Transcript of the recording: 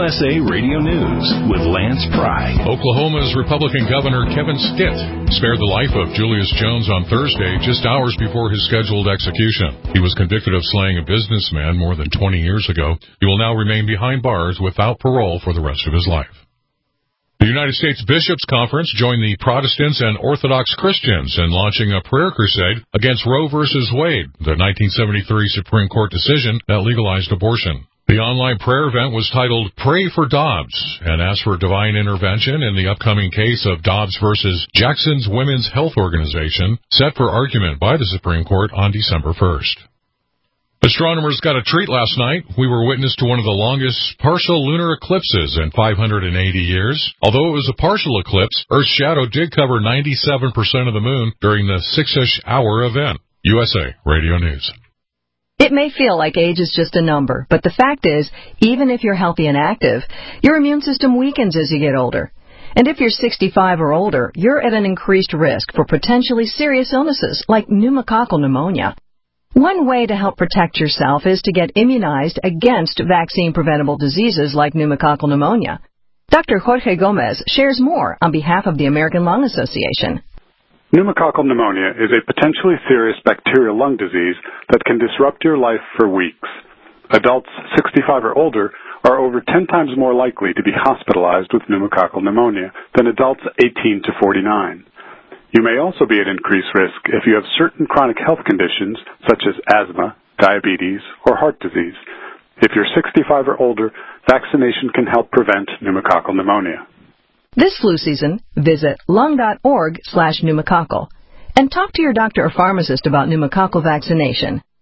USA Radio News with Lance Pry. Oklahoma's Republican Governor Kevin Stitt spared the life of Julius Jones on Thursday, just hours before his scheduled execution. He was convicted of slaying a businessman more than 20 years ago. He will now remain behind bars without parole for the rest of his life. The United States Bishops' Conference joined the Protestants and Orthodox Christians in launching a prayer crusade against Roe v. Wade, the 1973 Supreme Court decision that legalized abortion. The online prayer event was titled Pray for Dobbs and asked for divine intervention in the upcoming case of Dobbs versus Jackson's Women's Health Organization, set for argument by the Supreme Court on December 1st. Astronomers got a treat last night. We were witness to one of the longest partial lunar eclipses in 580 years. Although it was a partial eclipse, Earth's shadow did cover 97% of the moon during the 6-ish hour event. USA Radio News. It may feel like age is just a number, but the fact is, even if you're healthy and active, your immune system weakens as you get older. And if you're 65 or older, you're at an increased risk for potentially serious illnesses like pneumococcal pneumonia. One way to help protect yourself is to get immunized against vaccine-preventable diseases like pneumococcal pneumonia. Dr. Jorge Gomez shares more on behalf of the American Lung Association. Pneumococcal pneumonia is a potentially serious bacterial lung disease that can disrupt your life for weeks. Adults 65 or older are over 10 times more likely to be hospitalized with pneumococcal pneumonia than adults 18 to 49. You may also be at increased risk if you have certain chronic health conditions such as asthma, diabetes, or heart disease. If you're 65 or older, vaccination can help prevent pneumococcal pneumonia. This flu season, visit lung.org/pneumococcal and talk to your doctor or pharmacist about pneumococcal vaccination.